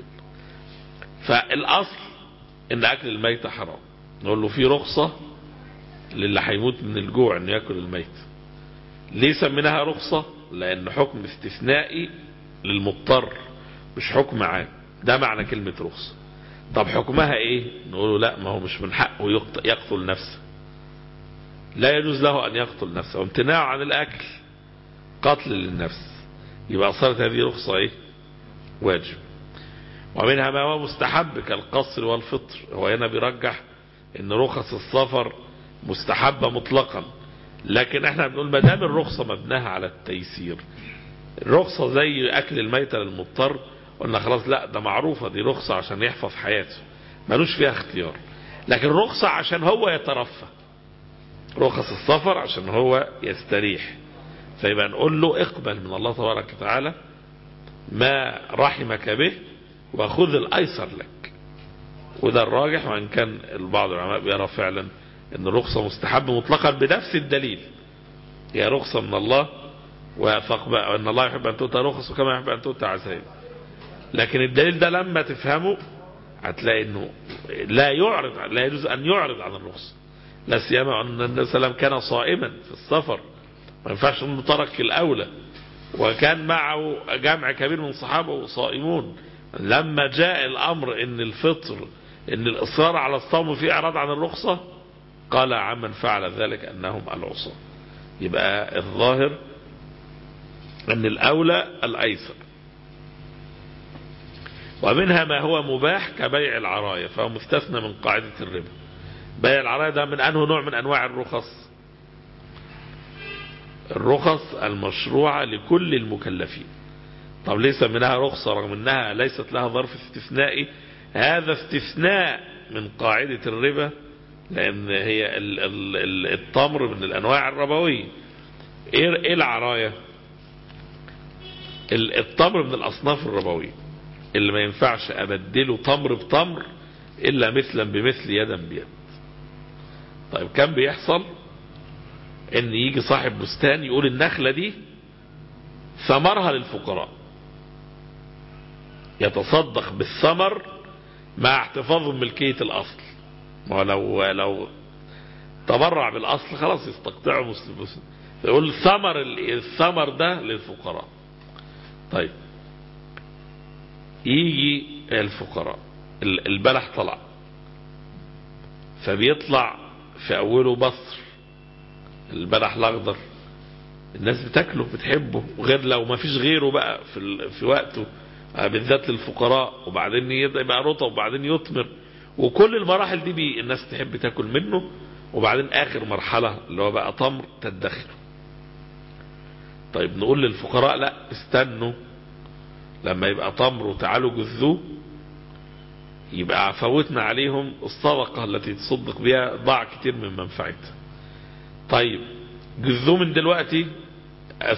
فالاصل ان اكل الميت حرام، نقول له في رخصة للي هيموت من الجوع انه ياكل الميت. ليه سميناها رخصة؟ لان حكم استثنائي للمضطر مش حكم عام، ده معنى كلمة رخصة. طب حكمها ايه؟ نقوله لا، ما هو مش من حقه يقتل نفسه، لا يجوز له ان يقتل نفسه، وامتناعه عن الاكل قتل للنفس. يبقى صارت هذه رخصة ايه؟ واجب. ومنها ما هو مستحب كالقصر والفطر. هو هنا بيرجح ان رخص السفر مستحبة مطلقا، لكن احنا بنقول ما دام الرخصة مبناها على التيسير، الرخصة زي اكل الميتة للمضطر، قلنا خلاص لا ده معروفة دي رخصة عشان يحفظ حياته ملوش فيها اختيار. لكن رخصة عشان هو يترفه، رخص السفر عشان هو يستريح، فيبقى نقول له اقبل من الله تبارك وتعالى ما رحمك به وخذ الايسر لك. وده الراجح، وان كان البعض العلماء بيرى فعلا ان الرخصة مستحب مطلقا بنفس الدليل، هي رخصة من الله، وان الله يحب ان تؤتى رخص كما يحب ان تؤتى عزائم. لكن الدليل ده لما تفهمه هتلاقي انه لا يجوز ان يعرض عن الرخصة، لا سيما ان النبي صلى الله عليه وسلم كان صائما في السفر، ما ينفعش انه ترك الاولى، وكان معه جمع كبير من صحابه صائمون. لما جاء الامر ان الفطر، ان الاصرار على الصوم في اعراض عن الرخصة، قال عمن فعل ذلك انهم العصاة. يبقى الظاهر ان الاولى الايسر. ومنها ما هو مباح كبيع العراية، فهو مستثنى من قاعدة الربا. بيع العراية ده من انه نوع من انواع الرخص؟ الرخص المشروعة لكل المكلفين. طب ليس منها رخصة رغم انها ليست لها ظرف استثنائي؟ هذا استثناء من قاعدة الربا، لان هي التمر من الانواع الربوية. ايه العراية؟ التمر من الاصناف الربوية اللي ما ينفعش ابدله تمر بتمر الا مثلا بمثل يدا بيد. طيب كان بيحصل ان يجي صاحب بستان يقول النخلة دي ثمرها للفقراء، يتصدق بالثمر مع احتفاظ بملكية الاصل. ما لو تبرع بالاصل خلاص يستقطعه مسلم، يقول الثمر ده للفقراء. طيب يجي الفقراء، البلح طلع، فبيطلع في اوله بصر، البلح الاخضر الناس بتاكله بتحبه، وغير لو ما فيش غيره بقى في وقته بالذات للفقراء، وبعدين يبقى رطب وبعدين يثمر، وكل المراحل دي الناس تحب تاكل منه، وبعدين اخر مرحلة اللي هو بقى تمر تدخر. طيب نقول للفقراء لا استنوا لما يبقى تمر وتعالوا جذوه، يبقى فوتنا عليهم الصدقة التي تصدق بها ضاع كتير من منفعتها. طيب جذوه من دلوقتي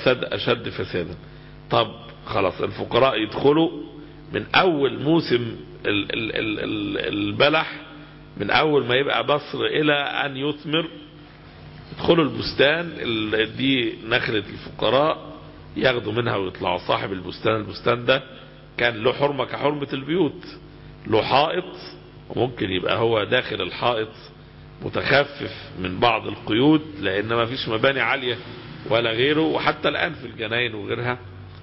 أشد فسادا. طب خلاص الفقراء يدخلوا من أول موسم البلح من اول ما يبقى بصر الى ان يثمر يدخلوا البستان. دي نخلة الفقراء ياخدوا منها ويطلعوا. صاحب البستان ده كان له حرمة كحرمة البيوت، له حائط، وممكن يبقى هو داخل الحائط متخفف من بعض القيود لان ما فيش مباني عالية ولا غيره، وحتى الان في الجناين وغيرها.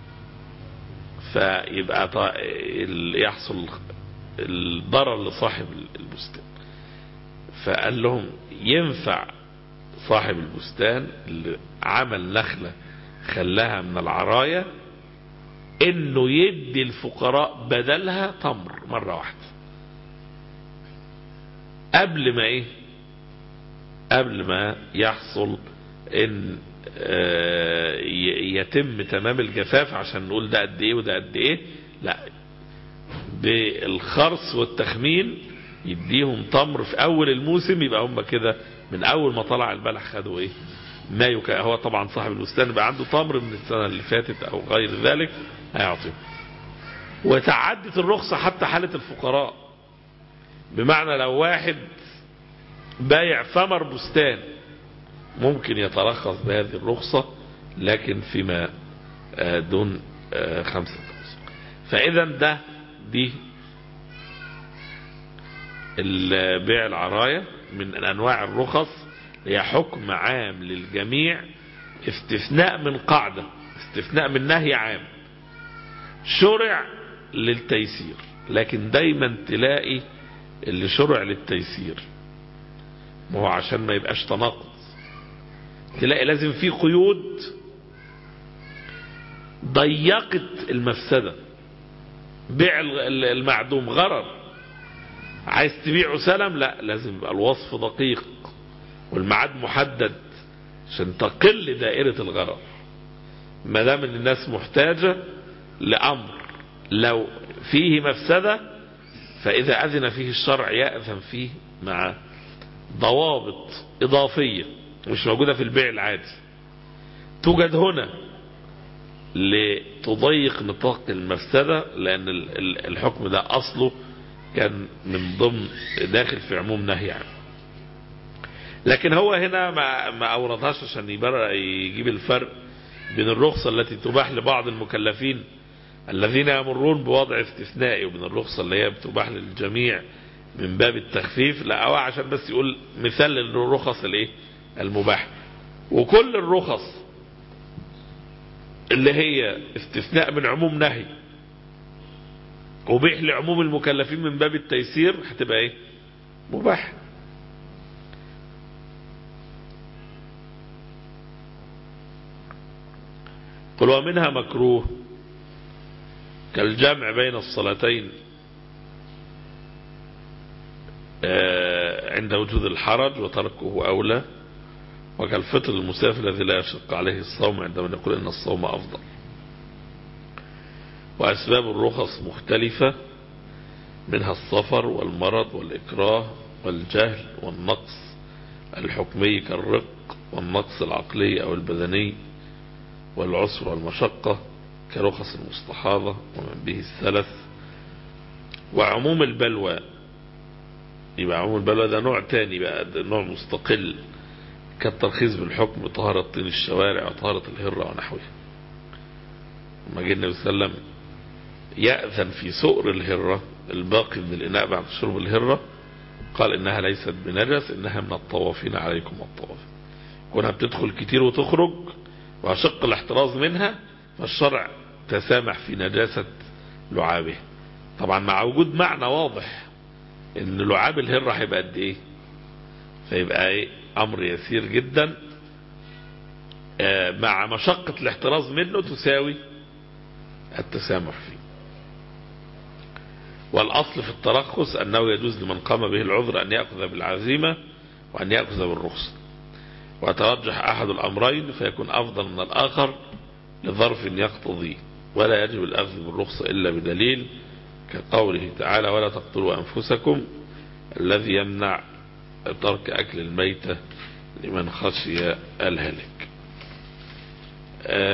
فيبقى يحصل الضرر لصاحب البستان. فقال لهم ينفع صاحب البستان اللي عمل نخلة خلاها من العراية انه يدي الفقراء بدلها تمر مرة واحدة قبل ما يحصل ان يتم تمام الجفاف، عشان نقول ده قد ايه وده قد ايه. لا، بالخرص والتخمين يديهم تمر في اول الموسم، يبقى هم كده من اول ما طلع البلح خدوا ايه ما هو طبعا صاحب البستان يبقى عنده تمر من السنة اللي فاتت او غير ذلك هيعطيه. وتعدت الرخصة حتى حالة الفقراء، بمعنى لو واحد بايع ثمر بستان ممكن يترخص بهذه الرخصة، لكن فيما دون 5 أوسق. فإذا دي البيع العراية من أنواع الرخص، هي حكم عام للجميع، استثناء من قاعدة، استثناء من نهي عام شرع للتيسير. لكن دايما تلاقي اللي شرع للتيسير ما هو عشان ما يبقاش تناقض، تلاقي لازم في قيود ضيقت المفسدة. بيع المعدوم غرر، عايز تبيعه سلم، لا لازم يبقى الوصف دقيق والميعاد محدد عشان تقل دائرة الغرر. ما دام ان الناس محتاجة لأمر لو فيه مفسدة، فإذا أذن فيه الشرع يأذن فيه مع ضوابط إضافية مش موجودة في البيع العادي، توجد هنا لتضيق نطاق المفسدة، لأن الحكم ده أصله كان من ضمن داخل في عموم نهي عنه. لكن هو هنا ما أوردهاش عشان يجيب الفرق بين الرخصة التي تباح لبعض المكلفين الذين يمرون بوضع استثنائي وبين الرخصة اللي هي بتباح للجميع من باب التخفيف. لا، هو عشان بس يقول مثال للرخص الايه المباح. وكل الرخص اللي هي استثناء من عموم نهي وبيح لعموم المكلفين من باب التيسير هتبقى ايه مباح. قل ومنها مكروه كالجمع بين الصلاتين عند وجود الحرج وتركه أولى، وكالفطر المسافر الذي لا يشق عليه الصوم عندما نقول إن الصوم أفضل. وأسباب الرخص مختلفة، منها السفر والمرض والإكراه والجهل والنقص الحكمي كالرق، والنقص العقلي أو البدني، والعسر والمشقة كرخص المستحاضة ومن به الثلث. وعموم البلوى، يبقى عموم البلوى ده نوع تاني بقى، ده نوع مستقل كالترخيص بالحكم بطهارة طين الشوارع وطهارة الهرة ونحوها. لما جه النبي صلى الله عليه وسلم يأذن في سؤر الهرة الباقي من الإناء بعد شرب الهرة، قال إنها ليست بنجس، إنها من الطوافين عليكم الطوافين. كونها بتدخل كتير وتخرج وأشق الاحتراز منها، فالشرع تسامح في نجاسة لعابه. طبعا مع وجود معنى واضح ان لعاب الهرة هيبقى قد ايه، فيبقى ايه امر يسير جدا مع مشقة الاحتراز منه تساوي التسامح فيه. والاصل في الترخص انه يجوز لمن قام به العذر ان يأخذ بالعزيمة وان يأخذ بالرخصة، ويترجح احد الامرين فيكون افضل من الاخر لظرف يقتضي، ولا يجب الاخذ بالرخصة الا بدليل، كقوله تعالى ولا تقتلوا أنفسكم الذي يمنع ترك أكل الميتة لمن خشي الهلك.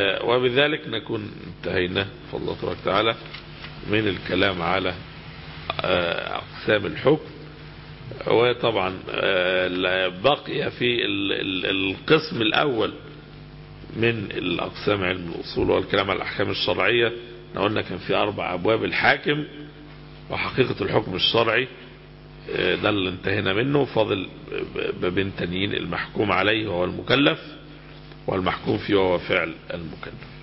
وبذلك نكون انتهينا فضل الله تعالى من الكلام على أقسام الحكم. وطبعا بقي في القسم الأول من الأقسام علم الأصول والكلام على الأحكام الشرعية. قلنا كان في 4 أبواب: الحاكم وحقيقة الحكم الشرعي، ده اللي انتهينا منه. فاضل بابين تانيين: المحكوم عليه وهو المكلف، والمحكوم فيه وهو فعل المكلف.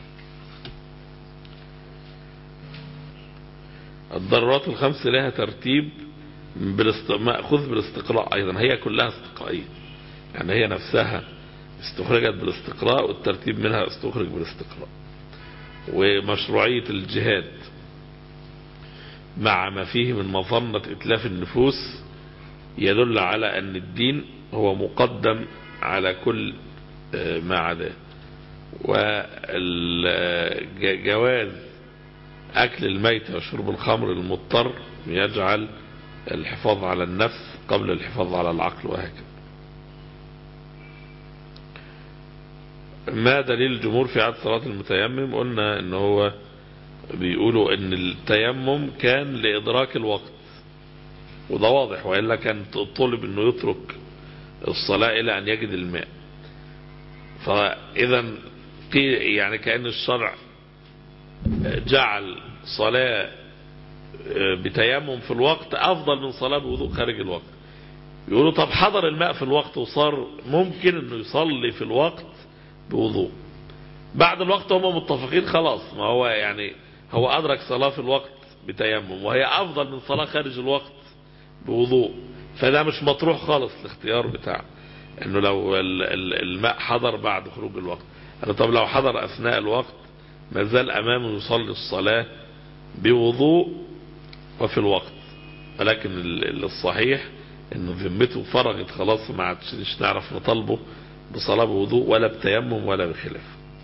الضرورات الخمس لها ترتيب مأخوذ بالاستقراء أيضا، هي كلها استقرائية، يعني هي نفسها استخرجت بالاستقراء، والترتيب منها استخرج بالاستقراء. ومشروعية الجهاد مع ما فيه من مظنة إتلاف النفوس يدل على أن الدين هو مقدم على كل ما عداه. وجواز أكل الميت وشرب الخمر المضطر يجعل الحفاظ على النفس قبل الحفاظ على العقل، وهكذا. ما دليل الجمهور في عدد صلاة المتيمم؟ قلنا ان هو بيقولوا ان التيمم كان لإدراك الوقت، وده واضح، وإلا كان طلب انه يترك الصلاة الى ان يجد الماء. فاذا يعني كأن الشرع جعل صلاة بتيمم في الوقت افضل من صلاة بوضوء خارج الوقت. يقولوا طب حضر الماء في الوقت وصار ممكن انه يصلي في الوقت بوضوء، بعد الوقت هم متفقين خلاص، ما هو يعني هو أدرك صلاة في الوقت بتيمم وهي أفضل من صلاة خارج الوقت بوضوء، فده مش مطروح خالص الاختيار بتاعه انه لو الماء حضر بعد خروج الوقت. طب لو حضر أثناء الوقت ما زال أمامه يصلي الصلاة بوضوء وفي الوقت، ولكن الصحيح انه ذمته فرغت خلاص، ما عادش نعرف نطالبه بصلاة بوضوء ولا بتيمم ولا بخلاف.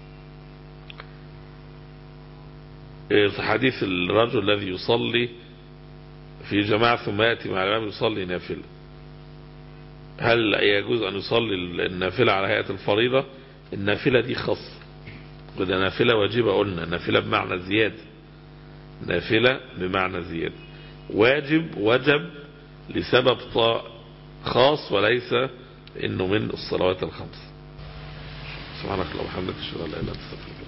حديث الرجل الذي يصلي في جماعة ثم يأتي مع الإمام يصلي نافلة، هل يجوز أن يصلي النافلة على هيئة الفريضة؟ النافلة دي خاصة، وده نافلة واجبة، قلنا نافلة بمعنى زيادة، نافلة بمعنى زيادة. واجب وجب لسبب خاص وليس انه من الصلوات الخمس. سبحانك اللهم وبحمدك اشهد ان لا اله الا انت استغفرك.